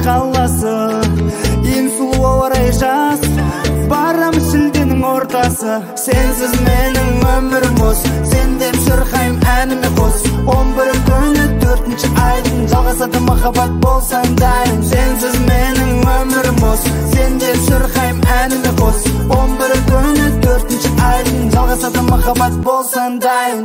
қаласы, ең сұлу орай жаз, барамыз шілденің ортасы. Сенсіз менің өмірім бос, сен деп шырқайым әніме қос. 11 күні 4-ші айдың, жалғасады махаббат болсаң дайын. Сенсіз менің өмірім бос, сен деп шырқайым әніме қос. 11 күні 4-ші айдың, жалғасады махаббат болсаң дайын.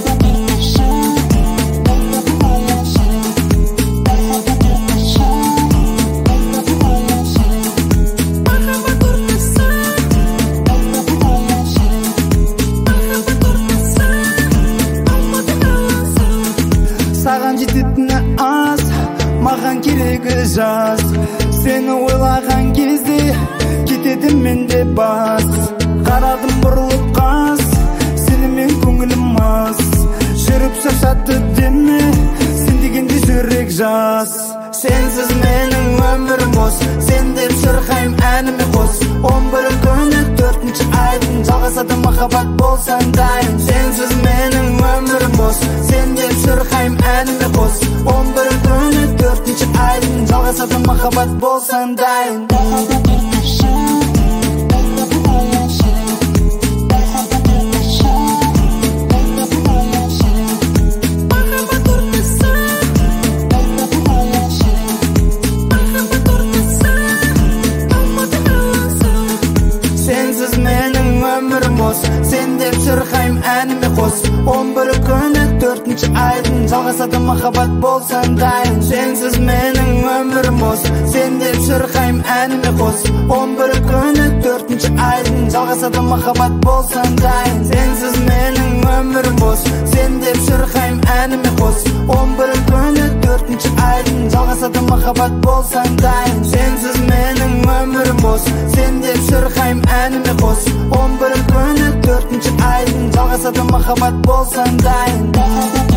Саған жететіні аз, маған керегі жаз. Сені ойлаған кезде кетеді менде бас. Қарадым бұрылып қас, сенімен көңілім мас. Жүріп шаршатты деме, сен дегенде жүрек жас. Сенсіз менің өмірім бос, сен деп шырқайым әніме қос. 11 күні 4-ші айдың, жалғасады махаббат болсаң дайын. Сенсіз менің өмірім бос, сен деп шырқайым әніме қос. 11 күні 4-ші айдың, жалғасады махаббат болсаң дайын. Сенсіз менің өмірім бос, сен деп шырқайым әніме қос. 11 күні 4-ші айдың, жалғасады махаббат болсаң дайын. Сенсіз менің өмірім бос, сен деп шырқайым әніме қос. 11 күні 4-ші айдың, жалғасады махаббат болсаң дайын. Сенсіз менің өмірім бос, сен деп шырқайым әніме қос. 11 күні 4-ші айдың, жалғасады махаббат болсаң дайын. Сенсіз менің өмірім бос, сен деп шырқайым әніме қос. 11 күні 4-ші айдың, жалғасады махаббат болсаң дайын.